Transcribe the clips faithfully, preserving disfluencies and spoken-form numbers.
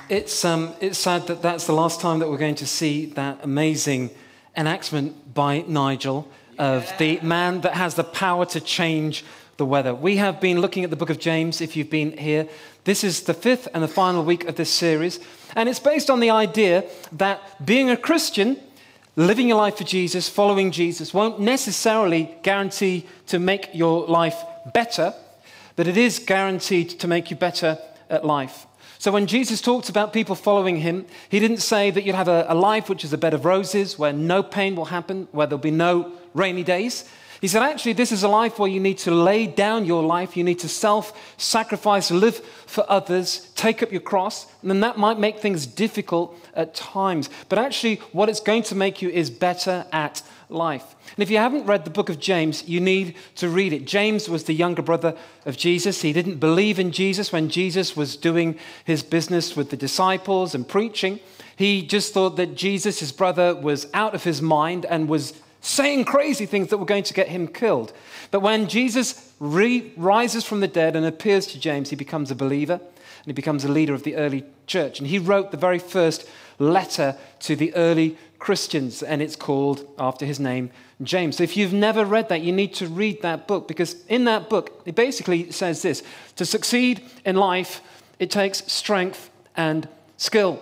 It's, um, it's sad that that's the last time that we're going to see that amazing enactment by Nigel of the man that has the power to change the weather. We have been looking at the book of James, if you've been here. This is the fifth and the final week of this series. And it's based on the idea that being a Christian, living your life for Jesus, following Jesus, won't necessarily guarantee to make your life better, but it is guaranteed to make you better at life. So when Jesus talked about people following him, he didn't say that you'd have a, a life which is a bed of roses, where no pain will happen, where there'll be no rainy days. He said, actually, this is a life where you need to lay down your life, you need to self-sacrifice, live for others, take up your cross, and then that might make things difficult at times. But actually, what it's going to make you is better at life. And if you haven't read the book of James, you need to read it. James was the younger brother of Jesus. He didn't believe in Jesus when Jesus was doing his business with the disciples and preaching. He just thought that Jesus, his brother, was out of his mind and was saying crazy things that were going to get him killed. But when Jesus re- rises from the dead and appears to James, he becomes a believer and he becomes a leader of the early church. And he wrote the very first letter to the early Christians, and it's called after his name, James. So if you've never read that, you need to read that book, because in that book, it basically says this: to succeed in life, it takes strength and skill.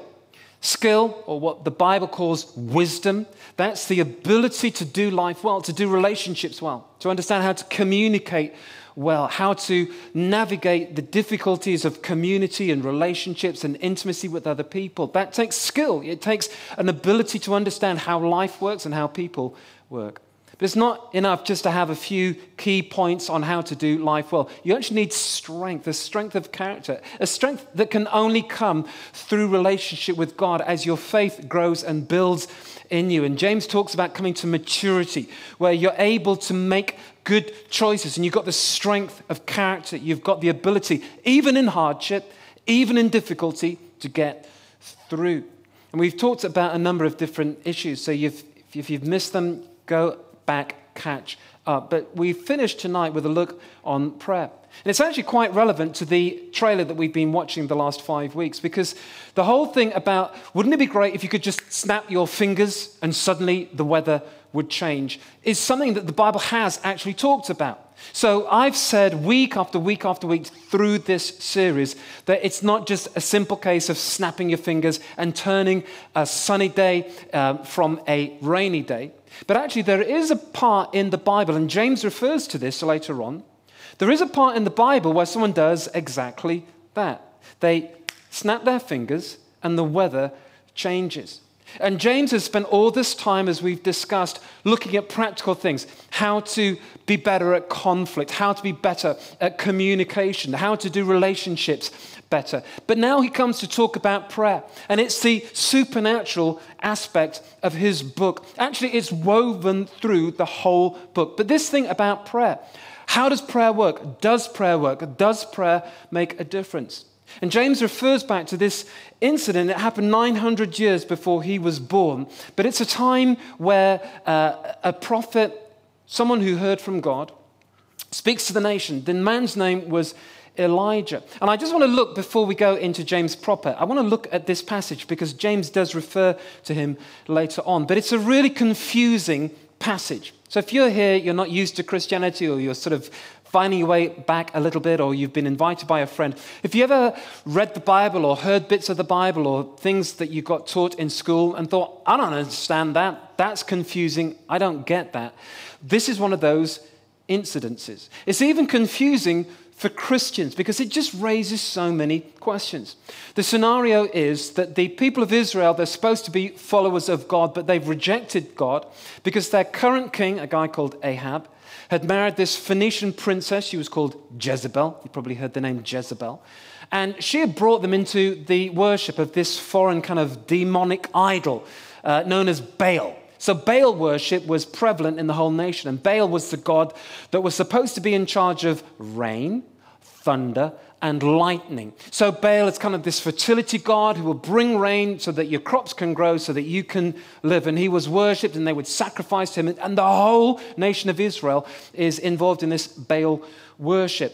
Skill, or what the Bible calls wisdom, that's the ability to do life well, to do relationships well, to understand how to communicate well, how to navigate the difficulties of community and relationships and intimacy with other people. That takes skill. It takes an ability to understand how life works and how people work. But it's not enough just to have a few key points on how to do life well. You actually need strength, a strength of character, a strength that can only come through relationship with God as your faith grows and builds in you. And James talks about coming to maturity, where you're able to make good choices and you've got the strength of character. You've got the ability, even in hardship, even in difficulty, to get through. And we've talked about a number of different issues. So you've, if you've missed them, go back, catch up. But we finished tonight with a look on prayer. And it's actually quite relevant to the trailer that we've been watching the last five weeks, because the whole thing about, wouldn't it be great if you could just snap your fingers and suddenly the weather would change, is something that the Bible has actually talked about. So I've said week after week after week through this series that it's not just a simple case of snapping your fingers and turning a sunny day um, from a rainy day. But actually there is a part in the Bible, and James refers to this later on. There is a part in the Bible where someone does exactly that. They snap their fingers and the weather changes. And James has spent all this time, as we've discussed, looking at practical things, how to be better at conflict, how to be better at communication, how to do relationships better. But now he comes to talk about prayer, and it's the supernatural aspect of his book. Actually, it's woven through the whole book. But this thing about prayer, how does prayer work? Does prayer work? Does prayer make a difference? And James refers back to this incident that happened nine hundred years before he was born. But it's a time where uh, a prophet, someone who heard from God, speaks to the nation. The man's name was Elijah. And I just want to look, before we go into James proper, I want to look at this passage because James does refer to him later on. But it's a really confusing passage. So if you're here, you're not used to Christianity, or you're sort of finding your way back a little bit, or you've been invited by a friend. If you ever read the Bible or heard bits of the Bible or things that you got taught in school and thought, I don't understand that, that's confusing, I don't get that, this is one of those incidences. It's even confusing for Christians because it just raises so many questions. The scenario is that the people of Israel, they're supposed to be followers of God, but they've rejected God because their current king, a guy called Ahab, had married this Phoenician princess. She was called Jezebel. You probably heard the name Jezebel. And she had brought them into the worship of this foreign kind of demonic idol uh, known as Baal. So Baal worship was prevalent in the whole nation. And Baal was the god that was supposed to be in charge of rain, thunder, and lightning. So Baal is kind of this fertility god who will bring rain so that your crops can grow, so that you can live. And he was worshipped, and they would sacrifice him. And the whole nation of Israel is involved in this Baal worship.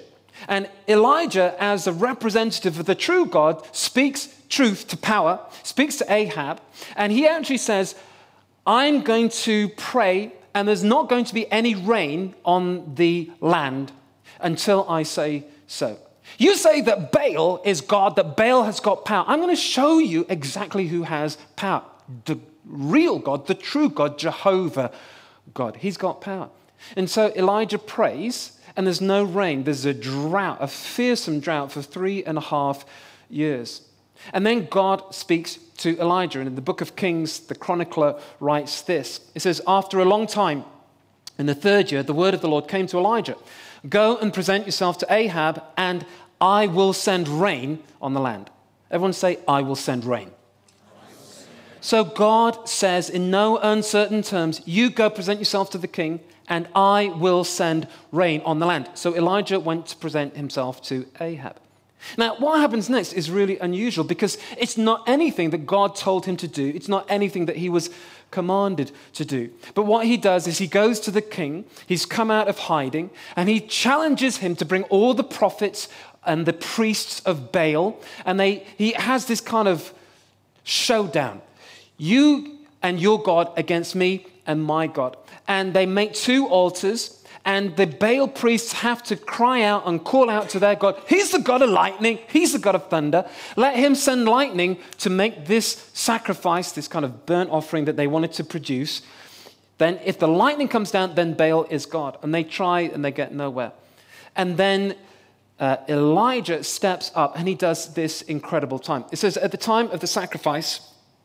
And Elijah, as a representative of the true God, speaks truth to power, speaks to Ahab, and he actually says, I'm going to pray, and there's not going to be any rain on the land until I say so. You say that Baal is God, that Baal has got power. I'm going to show you exactly who has power. The real God, the true God, Jehovah God. He's got power. And so Elijah prays, and there's no rain. There's a drought, a fearsome drought for three and a half years. And then God speaks to Elijah. And in the book of Kings, the chronicler writes this. It says, after a long time, in the third year, the word of the Lord came to Elijah. Go and present yourself to Ahab, and I will send rain on the land. Everyone say, I will send rain. So God says in no uncertain terms, you go present yourself to the king, and I will send rain on the land. So Elijah went to present himself to Ahab. Now, what happens next is really unusual because it's not anything that God told him to do. It's not anything that he was commanded to do. But what he does is he goes to the king, he's come out of hiding, and he challenges him to bring all the prophets and the priests of Baal, and they, he has this kind of showdown. You and your God against me and my God. And they make two altars, and the Baal priests have to cry out and call out to their God. He's the God of lightning. He's the God of thunder. Let him send lightning to make this sacrifice, this kind of burnt offering that they wanted to produce. Then if the lightning comes down, then Baal is God. And they try and they get nowhere. And then uh, Elijah steps up and he does this incredible time. It says, at the time of the sacrifice,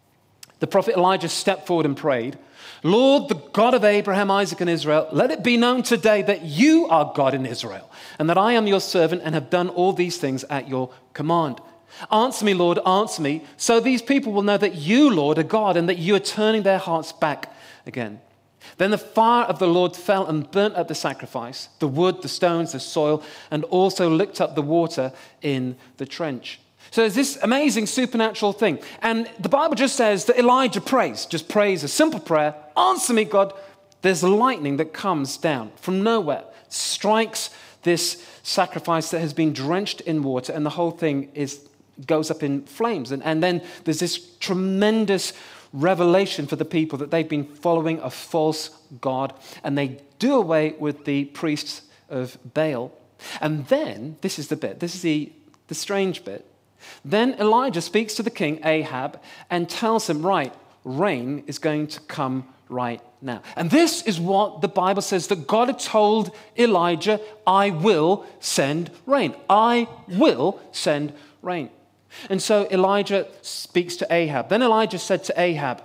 the prophet Elijah stepped forward and prayed, Lord, the God of Abraham, Isaac, and Israel, let it be known today that you are God in Israel, and that I am your servant and have done all these things at your command. Answer me, Lord, answer me, so these people will know that you, Lord, are God, and that you are turning their hearts back again. Then the fire of the Lord fell and burnt up the sacrifice, the wood, the stones, the soil, and also licked up the water in the trench. So there's this amazing supernatural thing. And the Bible just says that Elijah prays, just prays a simple prayer, answer me, God. There's lightning that comes down from nowhere, strikes this sacrifice that has been drenched in water, and the whole thing is goes up in flames. And, and then there's this tremendous revelation for the people that they've been following a false god, and they do away with the priests of Baal. And then, this is the bit, this is the, the strange bit. Then Elijah speaks to the king, Ahab, and tells him, right, rain is going to come right now. And this is what the Bible says, that God had told Elijah, I will send rain. I will send rain. And so Elijah speaks to Ahab. Then Elijah said to Ahab,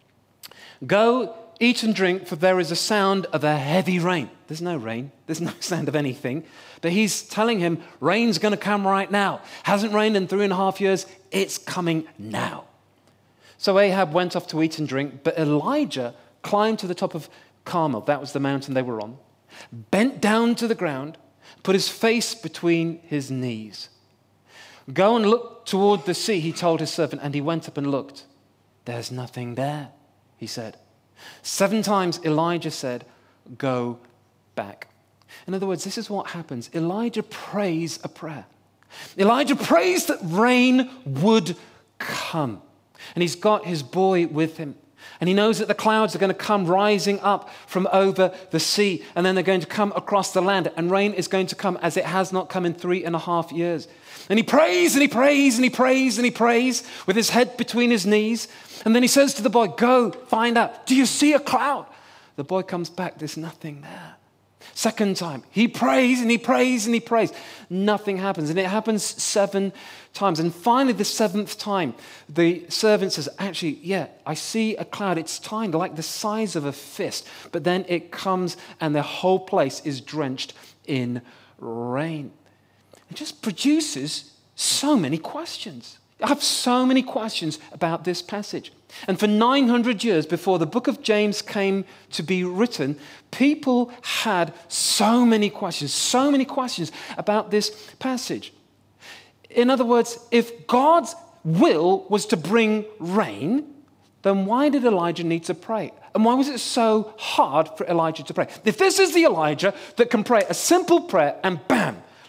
go, eat and drink, for there is a sound of a heavy rain. There's no rain. There's no sound of anything. But he's telling him, rain's going to come right now. Hasn't rained in three and a half years. It's coming now. So Ahab went off to eat and drink, but Elijah climbed to the top of Carmel. That was the mountain they were on. Bent down to the ground, put his face between his knees. Go and look toward the sea, he told his servant, and he went up and looked. There's nothing there, he said. Seven times Elijah said, go back. In other words, this is what happens. Elijah prays a prayer. Elijah prays that rain would come. And he's got his boy with him. And he knows that the clouds are going to come rising up from over the sea. And then they're going to come across the land. And rain is going to come as it has not come in three and a half years. And he prays and he prays and he prays and he prays with his head between his knees. And then he says to the boy, go find out. Do you see a cloud? The boy comes back. There's nothing there. Second time, he prays and he prays and he prays. Nothing happens. And it happens seven times. And finally, the seventh time, the servant says, actually, yeah, I see a cloud. It's tiny, like the size of a fist. But then it comes and the whole place is drenched in rain. It just produces so many questions. I have so many questions about this passage. And for nine hundred years before the book of James came to be written, people had so many questions, so many questions about this passage. In other words, if God's will was to bring rain, then why did Elijah need to pray? And why was it so hard for Elijah to pray? If this is the Elijah that can pray a simple prayer and bam,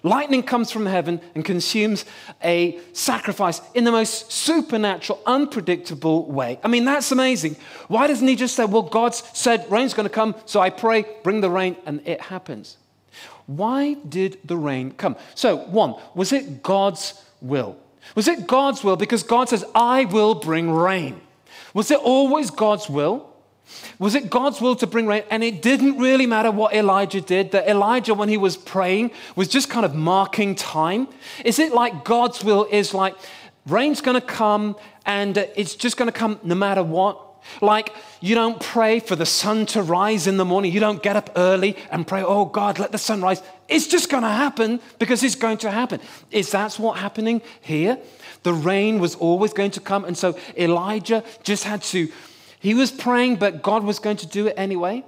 Lightning comes from heaven and consumes a sacrifice in the most supernatural, unpredictable way. I mean, that's amazing. Why doesn't he just say, well, God said rain's going to come, so I pray, bring the rain, and it happens? Why did the rain come? So, one, was it God's will? Was it God's will because God says, I will bring rain? Was it always God's will? Was it God's will to bring rain? And it didn't really matter what Elijah did, that Elijah, when he was praying, was just kind of marking time? Is it like God's will is like, rain's going to come and it's just going to come no matter what? Like, you don't pray for the sun to rise in the morning. You don't get up early and pray, oh God, let the sun rise. It's just going to happen because it's going to happen. Is that what's happening here? The rain was always going to come. And so Elijah just had to, he was praying, but God was going to do it anyway?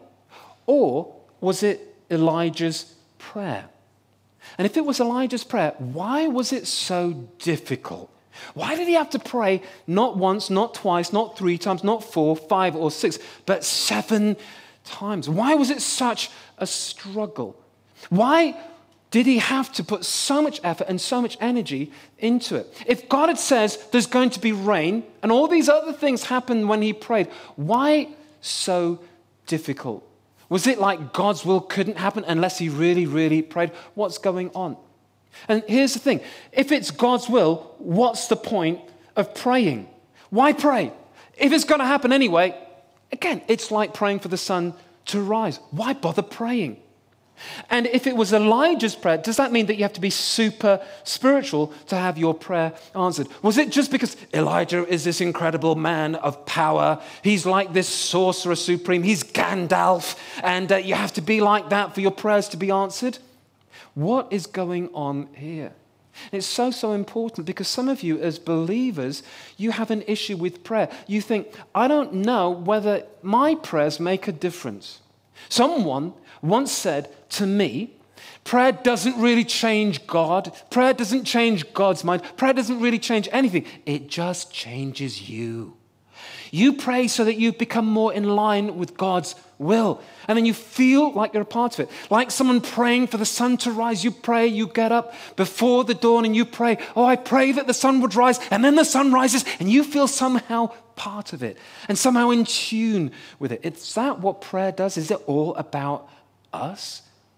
Or was it Elijah's prayer? And if it was Elijah's prayer, why was it so difficult? Why did he have to pray not once, not twice, not three times, not four, five, or six, but seven times? Why was it such a struggle? Why did he have to put so much effort and so much energy into it? If God had said there's going to be rain and all these other things happened when he prayed, why so difficult? Was it like God's will couldn't happen unless he really, really prayed? What's going on? And here's the thing. If it's God's will, what's the point of praying? Why pray? If it's going to happen anyway, again, it's like praying for the sun to rise. Why bother praying? And if it was Elijah's prayer, does that mean that you have to be super spiritual to have your prayer answered? Was it just because Elijah is this incredible man of power? He's like this sorcerer supreme. He's Gandalf. And uh, you have to be like that for your prayers to be answered? What is going on here? It's so, so important because some of you as believers, you have an issue with prayer. You think, I don't know whether my prayers make a difference. Someone once said to me, prayer doesn't really change God. Prayer doesn't change God's mind. Prayer doesn't really change anything. It just changes you. You pray so that you become more in line with God's will. And then you feel like you're a part of it. Like someone praying for the sun to rise. You pray, you get up before the dawn and you pray, oh, I pray that the sun would rise. And then the sun rises and you feel somehow part of it and somehow in tune with it. Is that what prayer does? Is it all about us?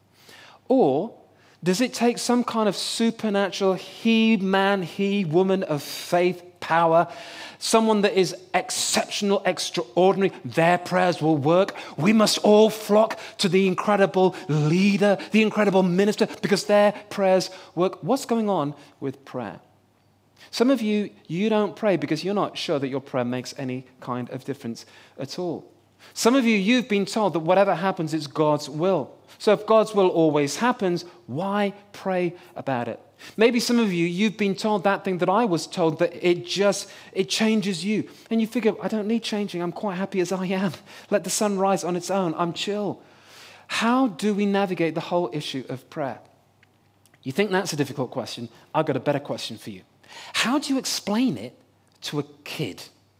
Or does it take some kind of supernatural he man, he woman of faith, power, someone that is exceptional, extraordinary, their prayers will work? We must all flock to the incredible leader, the incredible minister, because their prayers work. What's going on with prayer? Some of you, you don't pray because you're not sure that your prayer makes any kind of difference at all. Some of you, you've been told that whatever happens, it's God's will. So if God's will always happens, why pray about it? Maybe some of you, you've been told that thing that I was told, that it just, it changes you. And you figure, I don't need changing. I'm quite happy as I am. Let the sun rise on its own. I'm chill. How do we navigate the whole issue of prayer? You think that's a difficult question? I've got a better question for you. How do you explain it to a kid?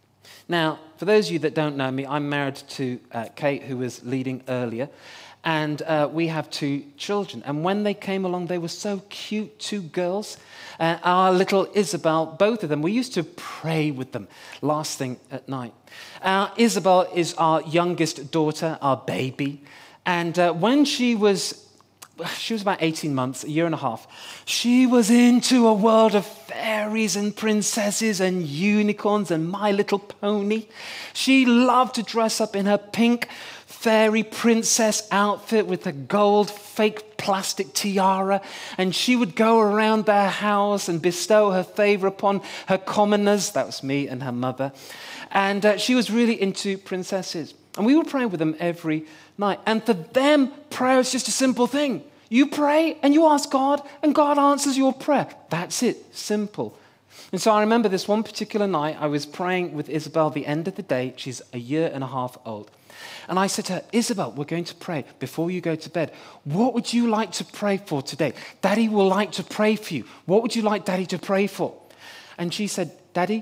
Now, for those of you that don't know me, I'm married to uh, Kate, who was leading earlier. And uh, we have two children. And when they came along, they were so cute, two girls. Uh, our little Isabel, both of them, we used to pray with them last thing at night. Uh, Isabel is our youngest daughter, our baby. And uh, when she was, she was about eighteen months, a year and a half, she was into a world of fairies and princesses and unicorns and My Little Pony. She loved to dress up in her pink fairy princess outfit with a gold fake plastic tiara, and she would go around their house and bestow her favor upon her commoners. That was me and her mother. And uh, she was really into princesses. And we would pray with them every night. And for them, prayer is just a simple thing. You pray and you ask God, and God answers your prayer. That's it, simple. And so I remember this one particular night, I was praying with Isabel the end of the day. She's a year and a half old. And I said to her, Isabel, we're going to pray before you go to bed. What would you like to pray for today? Daddy will like to pray for you. What would you like Daddy to pray for? And she said, Daddy,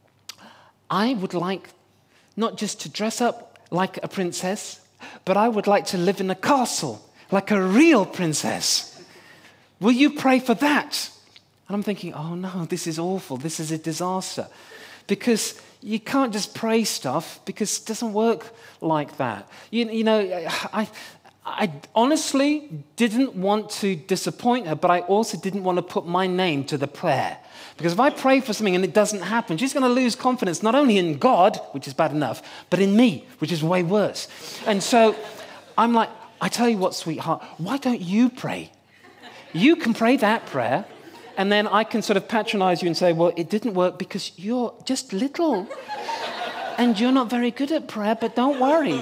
I would like not just to dress up like a princess, but I would like to live in a castle like a real princess. will you pray for that? And I'm thinking, oh no, this is awful. This is a disaster. Because you can't just pray stuff, because it doesn't work like that. You, you know, I, I honestly didn't want to disappoint her, but I also didn't want to put my name to the prayer. Because if I pray for something and it doesn't happen, she's going to lose confidence, not only in God, which is bad enough, but in me, which is way worse. And so I'm like, I tell you what, sweetheart, why don't you pray? You can pray that prayer, and then I can sort of patronize you and say, well, it didn't work because you're just little, and you're not very good at prayer, but don't worry.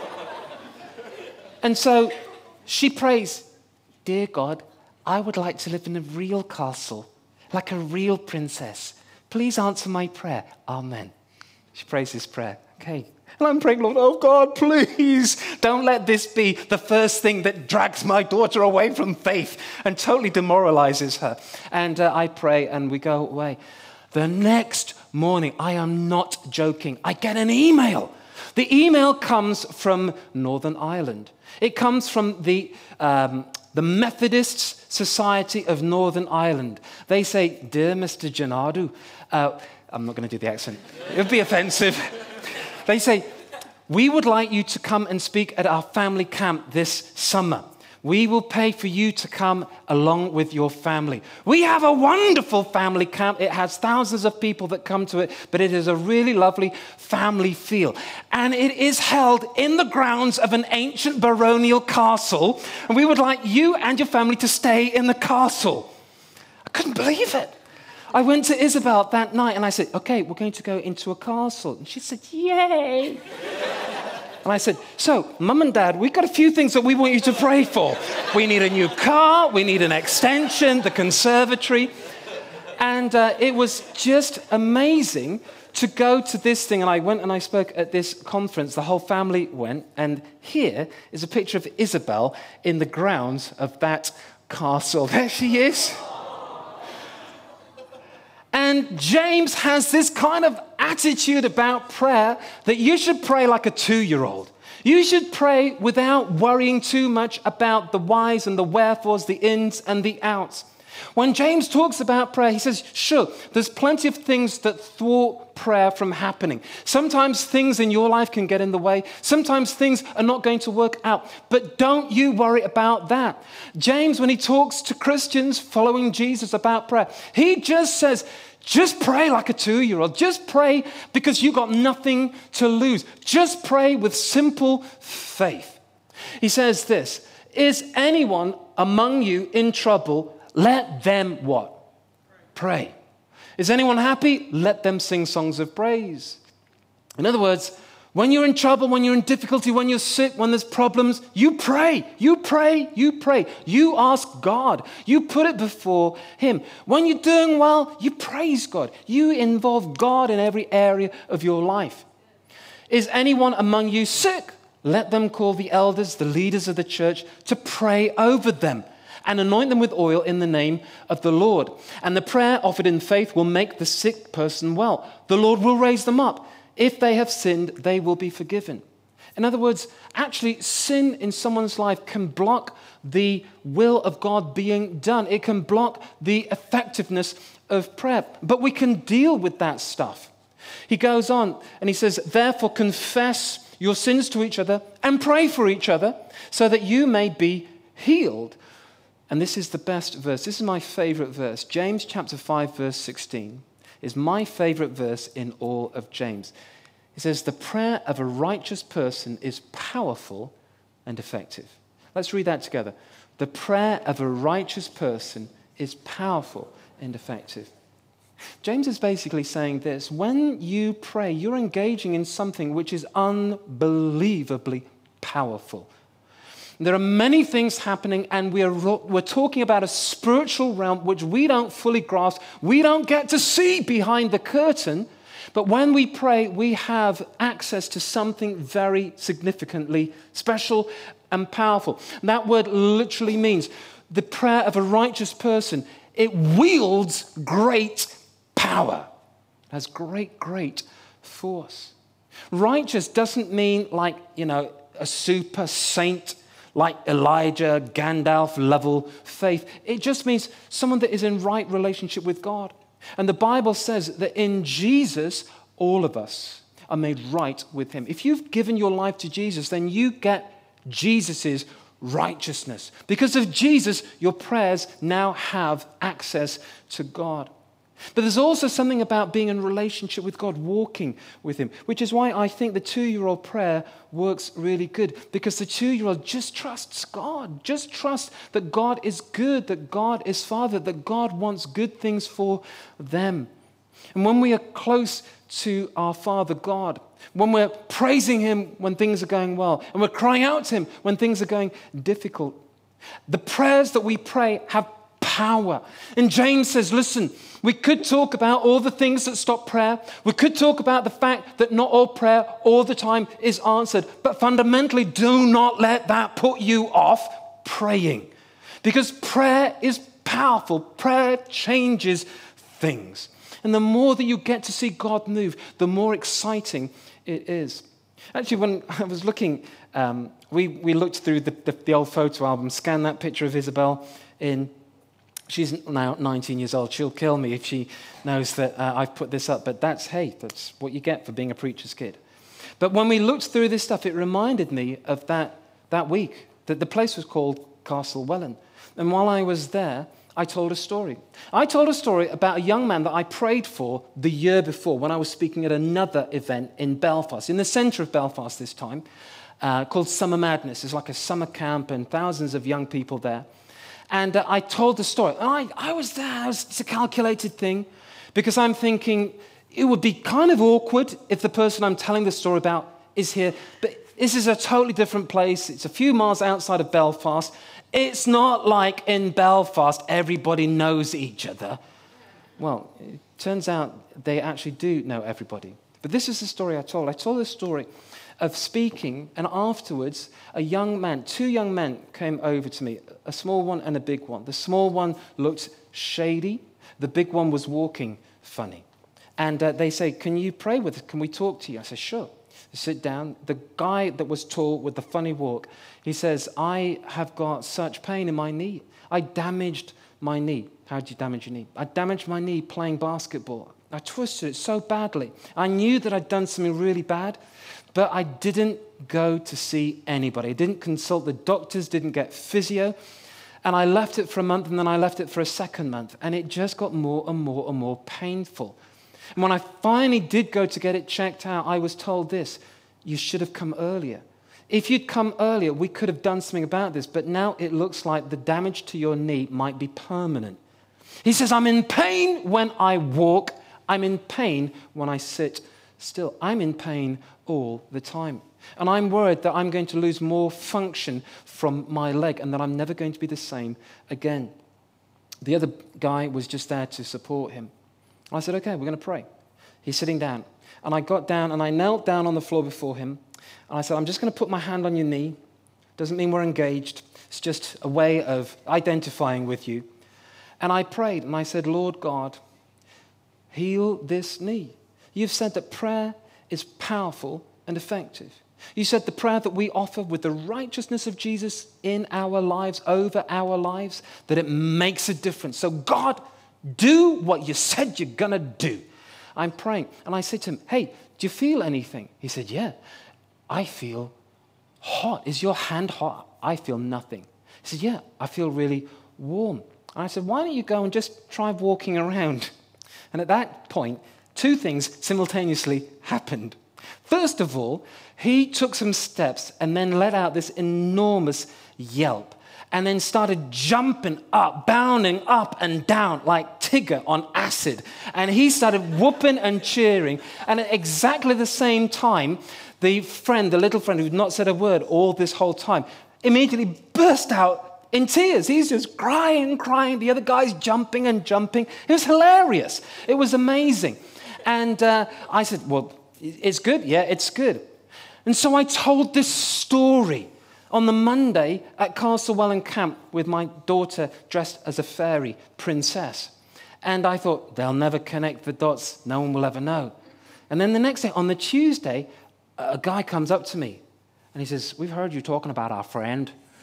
And so she prays, dear God, I would like to live in a real castle, like a real princess. Please answer my prayer. Amen. She prays this prayer. Okay. And I'm praying, Lord, oh God, please don't let this be the first thing that drags my daughter away from faith and totally demoralizes her. And uh, I pray and we go away. The next morning, I am not joking, I get an email. The email comes from Northern Ireland. It comes from the, um, the Methodist Society of Northern Ireland. They say, dear Mister Gennaro, uh, I'm not going to do the accent. It would be offensive. They say, we would like you to come and speak at our family camp this summer. We will pay for you to come along with your family. We have a wonderful family camp. It has thousands of people that come to it, but it is a really lovely family feel. And it is held in the grounds of an ancient baronial castle. And we would like you and your family to stay in the castle. I couldn't believe it. I went to Isabel that night and I said, okay, we're going to go into a castle. And she said, yay. And I said, so, Mum and Dad, we've got a few things that we want you to pray for. We need a new car, we need an extension, the conservatory. And uh, it was just amazing to go to this thing. And I went and I spoke at this conference. The whole family went. And here is a picture of Isabel in the grounds of that castle. There she is. And James has this kind of attitude about prayer that you should pray like a two-year-old. You should pray without worrying too much about the whys and the wherefores, the ins and the outs. When James talks about prayer, he says, sure, there's plenty of things that thwart prayer from happening. Sometimes things in your life can get in the way. Sometimes things are not going to work out. But don't you worry about that. James, when he talks to Christians following Jesus about prayer, he just says, just pray like a two-year-old. Just pray because you've got nothing to lose. Just pray with simple faith. He says this, is anyone among you in trouble? Let them what? Pray. Is anyone happy? Let them sing songs of praise. In other words, when you're in trouble, when you're in difficulty, when you're sick, when there's problems, you pray, you pray, you pray. You ask God. You put it before Him. When you're doing well, you praise God. You involve God in every area of your life. Is anyone among you sick? Let them call the elders, the leaders of the church, to pray over them and anoint them with oil in the name of the Lord. And the prayer offered in faith will make the sick person well. The Lord will raise them up. If they have sinned, they will be forgiven. In other words, actually, sin in someone's life can block the will of God being done. It can block the effectiveness of prayer. But we can deal with that stuff. He goes on and he says, therefore confess your sins to each other and pray for each other so that you may be healed. And this is the best verse. This is my favorite verse. James chapter five, verse sixteen. Is my favorite verse in all of James. It says, the prayer of a righteous person is powerful and effective. Let's read that together. The prayer of a righteous person is powerful and effective. James is basically saying this. When you pray, you're engaging in something which is unbelievably powerful. There are many things happening, and we're, we're talking about a spiritual realm which we don't fully grasp. We don't get to see behind the curtain, but when we pray, we have access to something very significantly special and powerful. And that word literally means the prayer of a righteous person. It wields great power. It has great, great force. Righteous doesn't mean like, you know, a super saint, like Elijah, Gandalf level faith. It just means someone that is in right relationship with God. And the Bible says that in Jesus, all of us are made right with him. If you've given your life to Jesus, then you get Jesus's righteousness. Because of Jesus, your prayers now have access to God. But there's also something about being in relationship with God, walking with him, which is why I think the two-year-old prayer works really good, because the two-year-old just trusts God, just trusts that God is good, that God is Father, that God wants good things for them. And when we are close to our Father God, when we're praising him when things are going well, and we're crying out to him when things are going difficult, the prayers that we pray have power. And James says, listen, we could talk about all the things that stop prayer. We could talk about the fact that not all prayer all the time is answered. But fundamentally, do not let that put you off praying. Because prayer is powerful. Prayer changes things. And the more that you get to see God move, the more exciting it is. Actually, when I was looking, um, we, we looked through the, the, the old photo album, scanned that picture of Isabel in. She's now nineteen years old. She'll kill me if she knows that uh, I've put this up. But that's, hey, that's what you get for being a preacher's kid. But when we looked through this stuff, it reminded me of that, that week, that the place was called Castle Welland. And while I was there, I told a story. I told a story about a young man that I prayed for the year before when I was speaking at another event in Belfast, in the centre of Belfast this time, uh, called Summer Madness. It's like a summer camp and thousands of young people there. And uh, I told the story. And I, I was there. It was, it's a calculated thing because I'm thinking it would be kind of awkward if the person I'm telling the story about is here. But this is a totally different place. It's a few miles outside of Belfast. It's not like in Belfast everybody knows each other. Well, it turns out they actually do know everybody. But this is the story I told. I told the story of speaking, and afterwards, a young man, two young men came over to me, a small one and a big one. The small one looked shady. The big one was walking funny. And uh, they say, can you pray with us? Can we talk to you? I said, sure. They sit down. The guy that was tall with the funny walk, he says, I have got such pain in my knee. I damaged my knee. How did you damage your knee? I damaged my knee playing basketball. I twisted it so badly. I knew that I'd done something really bad, but I didn't go to see anybody. I didn't consult the doctors, didn't get physio. And I left it for a month, and then I left it for a second month. And it just got more and more and more painful. And when I finally did go to get it checked out, I was told this: you should have come earlier. If you'd come earlier, we could have done something about this. But now it looks like the damage to your knee might be permanent. He says, I'm in pain when I walk. I'm in pain when I sit still. I'm in pain all the time. And I'm worried that I'm going to lose more function from my leg and that I'm never going to be the same again. The other guy was just there to support him. I said, okay, we're going to pray. He's sitting down. And I got down and I knelt down on the floor before him. And I said, I'm just going to put my hand on your knee. Doesn't mean we're engaged. It's just a way of identifying with you. And I prayed and I said, Lord God, heal this knee. You've said that prayer is powerful and effective. You said the prayer that we offer with the righteousness of Jesus in our lives, over our lives, that it makes a difference. So God, do what you said you're going to do. I'm praying. And I said to him, hey, do you feel anything? He said, yeah, I feel hot. Is your hand hot? I feel nothing. He said, yeah, I feel really warm. And I said, why don't you go and just try walking around? And at that point, two things simultaneously happened. First of all, he took some steps and then let out this enormous yelp and then started jumping up, bounding up and down like Tigger on acid. And he started whooping and cheering. And at exactly the same time, the friend, the little friend who'd not said a word all this whole time, immediately burst out in tears. He's just crying, crying. The other guy's jumping and jumping. It was hilarious. It was amazing. And uh, I said, well, it's good. Yeah, it's good. And so I told this story on the Monday at Castle Welland Camp with my daughter dressed as a fairy princess. And I thought, they'll never connect the dots. No one will ever know. And then the next day, on the Tuesday, a guy comes up to me and he says, we've heard you talking about our friend.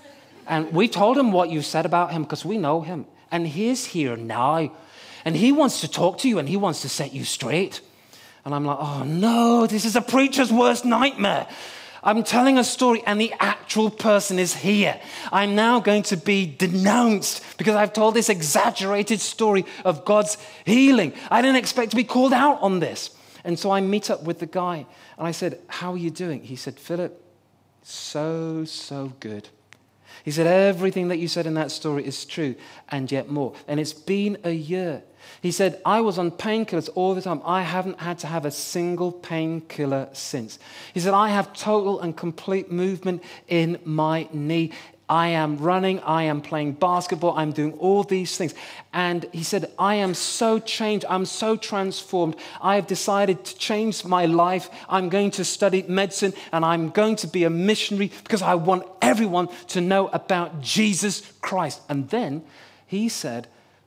And we told him what you said about him because we know him. And he's here now. And he wants to talk to you and he wants to set you straight. And I'm like, oh no, this is a preacher's worst nightmare. I'm telling a story and the actual person is here. I'm now going to be denounced because I've told this exaggerated story of God's healing. I didn't expect to be called out on this. And so I meet up with the guy and I said, how are you doing? He said, Philip, so, so good. He said, everything that you said in that story is true and yet more. And it's been a year. He said, I was on painkillers all the time. I haven't had to have a single painkiller since. He said, I have total and complete movement in my knee. I am running. I am playing basketball. I'm doing all these things. And he said, I am so changed. I'm so transformed. I have decided to change my life. I'm going to study medicine and I'm going to be a missionary because I want everyone to know about Jesus Christ. And then he said,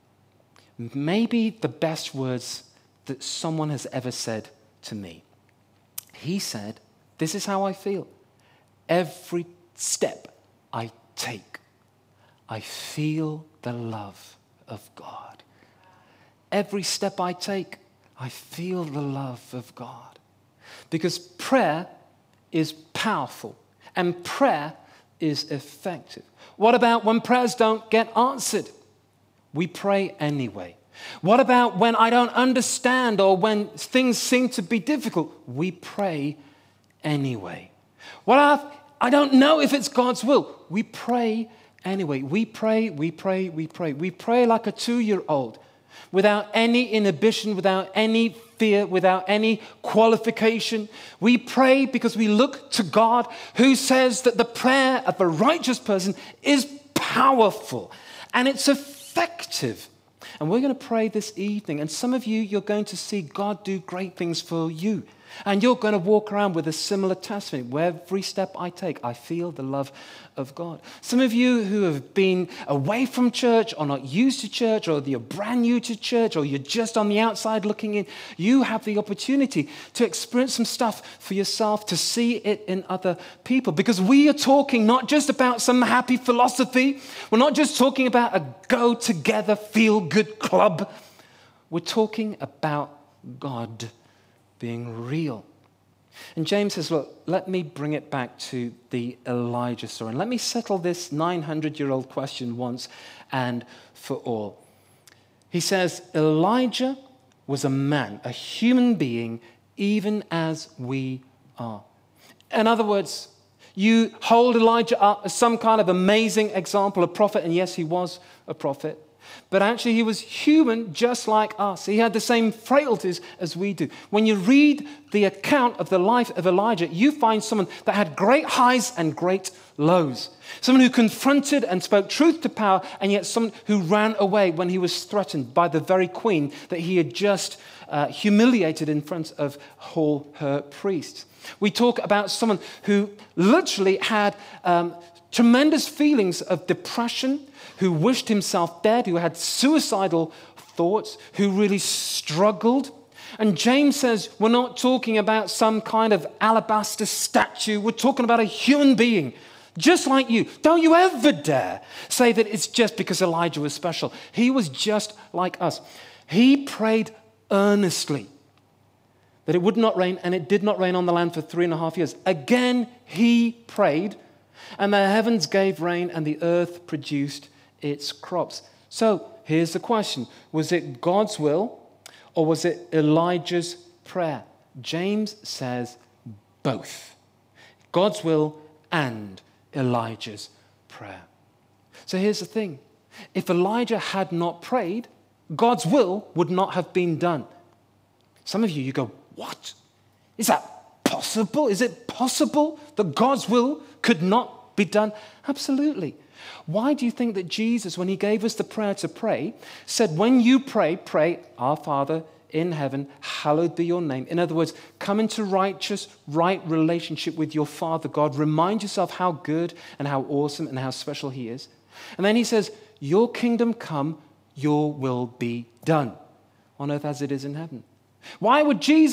maybe the best words that someone has ever said to me. He said, this is how I feel. Every step I take, I feel the love of God. Every step I take, I feel the love of God. Because prayer is powerful and prayer is effective. What about when prayers don't get answered? We pray anyway. What about when I don't understand or when things seem to be difficult? We pray anyway. What if I don't know if it's God's will? We pray anyway. We pray, we pray, we pray. We pray like a two-year-old without any inhibition, without any fear, without any qualification. We pray because we look to God who says that the prayer of a righteous person is powerful and it's a effective. And we're going to pray this evening. And some of you, you're going to see God do great things for you. And you're going to walk around with a similar testimony. Where every step I take, I feel the love of God. Some of you who have been away from church or not used to church or you're brand new to church or you're just on the outside looking in, you have the opportunity to experience some stuff for yourself, to see it in other people. Because we are talking not just about some happy philosophy. We're not just talking about a go-together, feel-good club. We're talking about God being real. And James says, look, let me bring it back to the Elijah story. And let me settle this nine hundred year old question once and for all. He says, Elijah was a man, a human being, even as we are. In other words, you hold Elijah up as some kind of amazing example, a prophet, and yes, he was a prophet. But actually, he was human just like us. He had the same frailties as we do. When you read the account of the life of Elijah, you find someone that had great highs and great lows. Someone who confronted and spoke truth to power, and yet someone who ran away when he was threatened by the very queen that he had just uh, humiliated in front of all her priests. We talk about someone who literally had um, tremendous feelings of depression, who wished himself dead, who had suicidal thoughts, who really struggled. And James says, we're not talking about some kind of alabaster statue. We're talking about a human being, just like you. Don't you ever dare say that it's just because Elijah was special. He was just like us. He prayed earnestly that it would not rain, and it did not rain on the land for three and a half years. Again, he prayed, and the heavens gave rain, and the earth produced its crops. So here's the question. Was it God's will or was it Elijah's prayer? James says both. God's will and Elijah's prayer. So here's the thing. If Elijah had not prayed, God's will would not have been done. Some of you, you go, what? Is that possible? Is it possible that God's will could not be done? Absolutely. Why do you think that Jesus, when he gave us the prayer to pray, said, when you pray, pray, our Father in heaven, hallowed be your name. In other words, come into righteous, right relationship with your Father God. Remind yourself how good and how awesome and how special he is. And then he says, your kingdom come, your will be done on earth as it is in heaven. Why would Jesus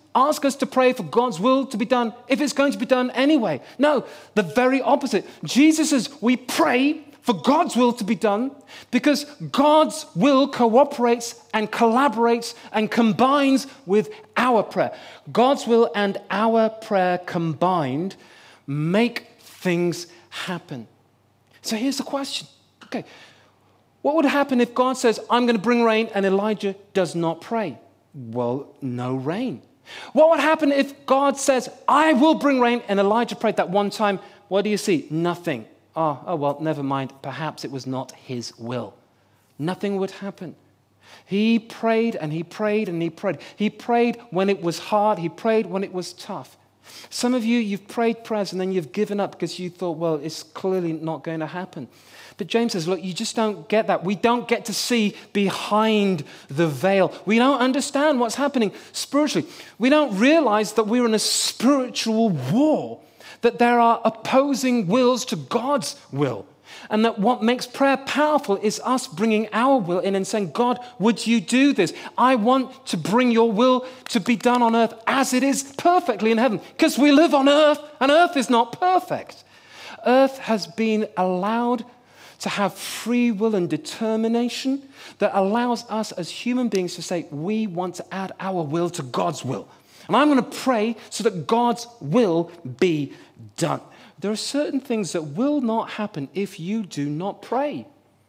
ask us to pray for God's will to be done if it's going to be done anyway. No, the very opposite. Jesus says we pray for God's will to be done because God's will cooperates and collaborates and combines with our prayer. God's will and our prayer combined make things happen. So here's the question. Okay, what would happen if God says, I'm going to bring rain, and Elijah does not pray? Well, no rain. What would happen if God says, I will bring rain, and Elijah prayed that one time? What do you see? Nothing. Oh, oh, well, never mind. Perhaps it was not his will. Nothing would happen. He prayed and he prayed and he prayed. He prayed when it was hard. He prayed when it was tough. Some of you, you've prayed prayers and then you've given up because you thought, well, it's clearly not going to happen. But James says, look, you just don't get that. We don't get to see behind the veil. We don't understand what's happening spiritually. We don't realize that we're in a spiritual war, that there are opposing wills to God's will. And that what makes prayer powerful is us bringing our will in and saying, God, would you do this? I want to bring your will to be done on earth as it is perfectly in heaven. Because we live on earth, and earth is not perfect. Earth has been allowed to have free will and determination that allows us as human beings to say, we want to add our will to God's will. And I'm going to pray so that God's will be done. There are certain things that will not happen if you do not pray.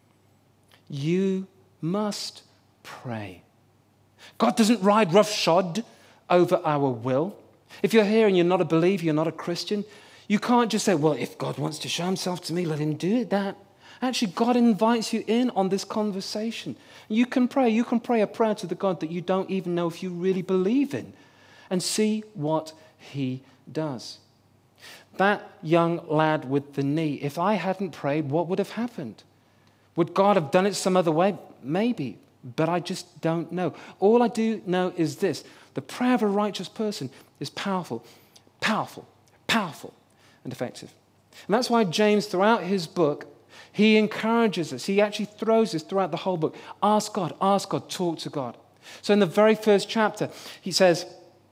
You must pray. God doesn't ride roughshod over our will. If you're here and you're not a believer, you're not a Christian, you can't just say, well, if God wants to show himself to me, let him do that. Actually, God invites you in on this conversation. You can pray. You can pray a prayer to the God that you don't even know if you really believe in and see what he does. That young lad with the knee, if I hadn't prayed, what would have happened? Would God have done it some other way? Maybe, but I just don't know. All I do know is this: the prayer of a righteous person is powerful, powerful, powerful, and effective. And that's why James, throughout his book, he encourages us. He actually throws this throughout the whole book. Ask God, ask God, talk to God. So in the very first chapter, he says,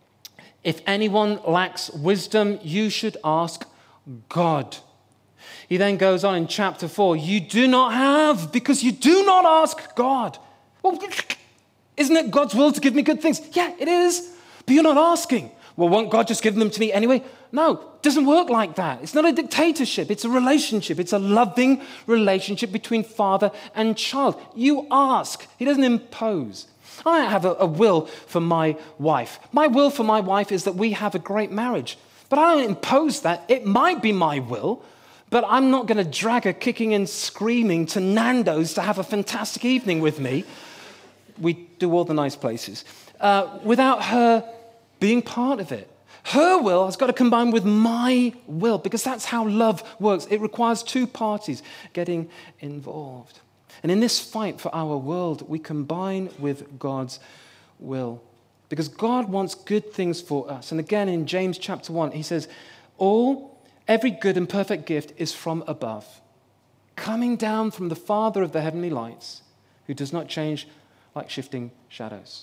if anyone lacks wisdom, you should ask God. He then goes on in chapter four, you do not have because you do not ask God. Well, isn't it God's will to give me good things? Yeah, it is, but you're not asking. Well, won't God just give them to me anyway? No, it doesn't work like that. It's not a dictatorship. It's a relationship. It's a loving relationship between father and child. You ask. He doesn't impose. I have a, a will for my wife. My will for my wife is that we have a great marriage. But I don't impose that. It might be my will, but I'm not going to drag her kicking and screaming to Nando's to have a fantastic evening with me. We do all the nice places. Uh, without her being part of it. Her will has got to combine with my will because that's how love works. It requires two parties getting involved. And in this fight for our world, we combine with God's will. Because God wants good things for us. And again, in James chapter one, he says, all, every good and perfect gift is from above, coming down from the Father of the heavenly lights, who does not change like shifting shadows.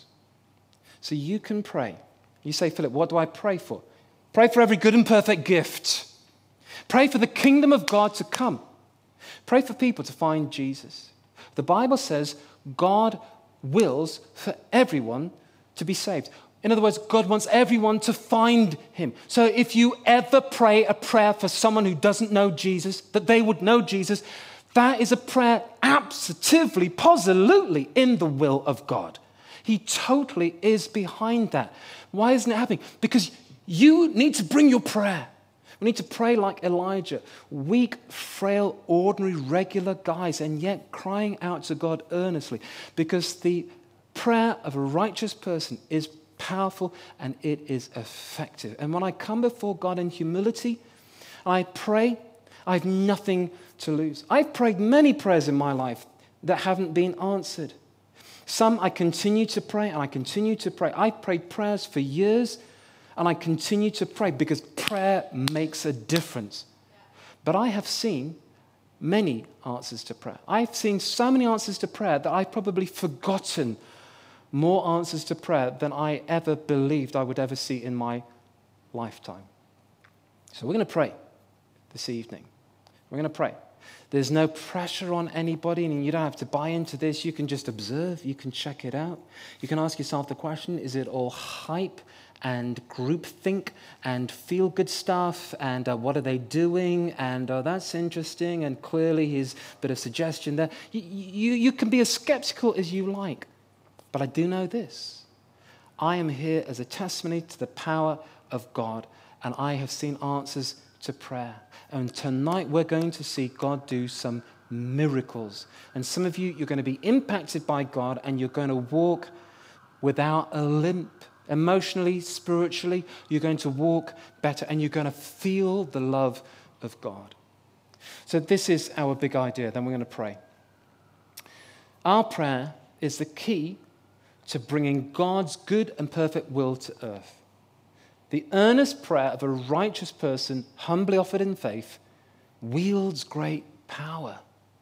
So you can pray. You say, Philip, what do I pray for? Pray for every good and perfect gift. Pray for the kingdom of God to come. Pray for people to find Jesus. The Bible says God wills for everyone to be saved. In other words, God wants everyone to find him. So if you ever pray a prayer for someone who doesn't know Jesus, that they would know Jesus, that is a prayer absolutely, positively in the will of God. He totally is behind that. Why isn't it happening? Because you need to bring your prayer. We need to pray like Elijah, weak, frail, ordinary, regular guys, and yet crying out to God earnestly, because the prayer of a righteous person is powerful and it is effective. And when I come before God in humility, I pray, I have nothing to lose. I've prayed many prayers in my life that haven't been answered. Some I continue to pray and I continue to pray. I've prayed prayers for years and I continue to pray because prayer makes a difference. But I have seen many answers to prayer. I've seen so many answers to prayer that I've probably forgotten more answers to prayer than I ever believed I would ever see in my lifetime. So we're going to pray this evening. We're going to pray. There's no pressure on anybody, and you don't have to buy into this. You can just observe. You can check it out. You can ask yourself the question, is it all hype and groupthink and feel-good stuff? And uh, what are they doing? And uh, that's interesting. And clearly here's a bit of suggestion there. You, you, you can be as skeptical as you like. But I do know this. I am here as a testimony to the power of God, and I have seen answers to prayer. And tonight we're going to see God do some miracles. And some of you, you're going to be impacted by God, and you're going to walk without a limp. Emotionally, spiritually, you're going to walk better, and you're going to feel the love of God. So this is our big idea. Then we're going to pray. Our prayer is the key to bringing God's good and perfect will to earth. The earnest prayer of a righteous person, humbly offered in faith, wields great power.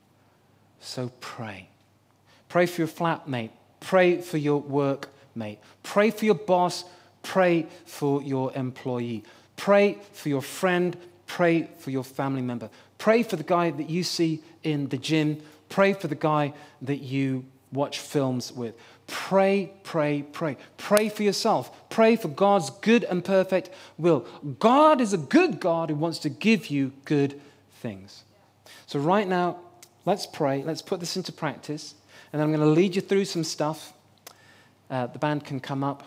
So pray. Pray for your flatmate. Pray for your workmate. Pray for your boss. Pray for your employee. Pray for your friend. Pray for your family member. Pray for the guy that you see in the gym. Pray for the guy that you watch films with. Pray, pray, pray. Pray for yourself. Pray for God's good and perfect will. God is a good God who wants to give you good things. So right now, let's pray. Let's put this into practice. And then I'm going to lead you through some stuff. Uh, the band can come up.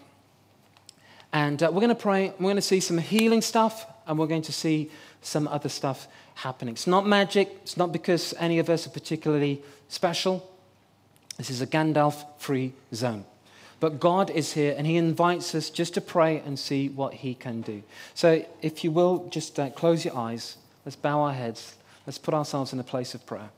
And uh, we're going to pray. We're going to see some healing stuff. And we're going to see some other stuff happening. It's not magic. It's not because any of us are particularly special. This is a Gandalf-free zone. But God is here, and he invites us just to pray and see what he can do. So if you will, just uh, close your eyes. Let's bow our heads. Let's put ourselves in a place of prayer.